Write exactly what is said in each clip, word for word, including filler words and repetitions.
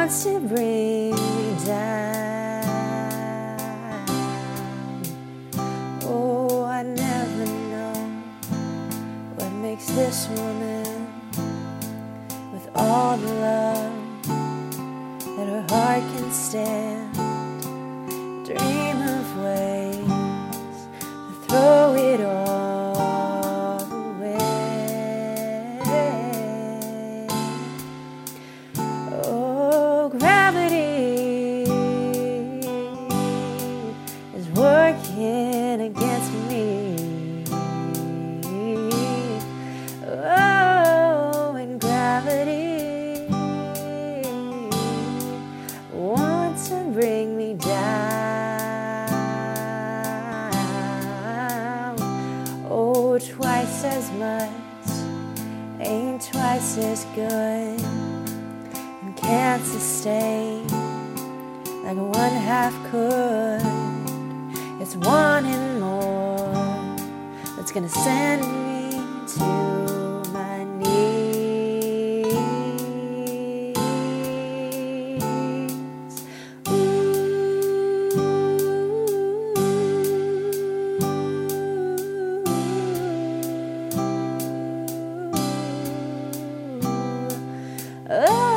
wants to bring me down. Oh, I never know what makes this woman, with all the love that her heart can stand, dream of ways to throw it all away. Oh, gravity is working against me. Oh, and gravity wants to bring me down. Oh, twice as much ain't twice as good, and can't sustain like one half could. It's wanting more that's gonna send me to my knees. Oh,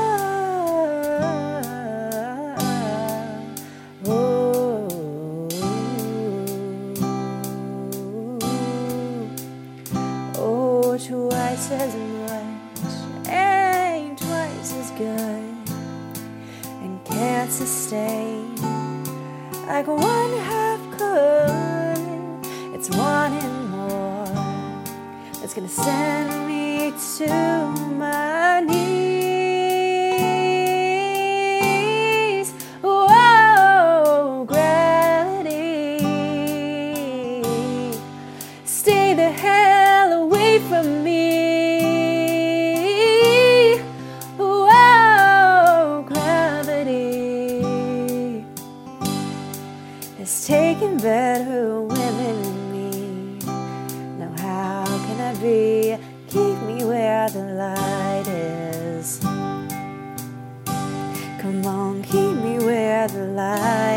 oh, twice as much ain't twice as good, and can't sustain like one half could. It's wanting more that's gonna send me to my knees. Whoa, gravity, stay the hell away from me. Whoa, gravity has taken better women than me. Now how can I be? Keep me where the light is. Come on, keep me where the light is.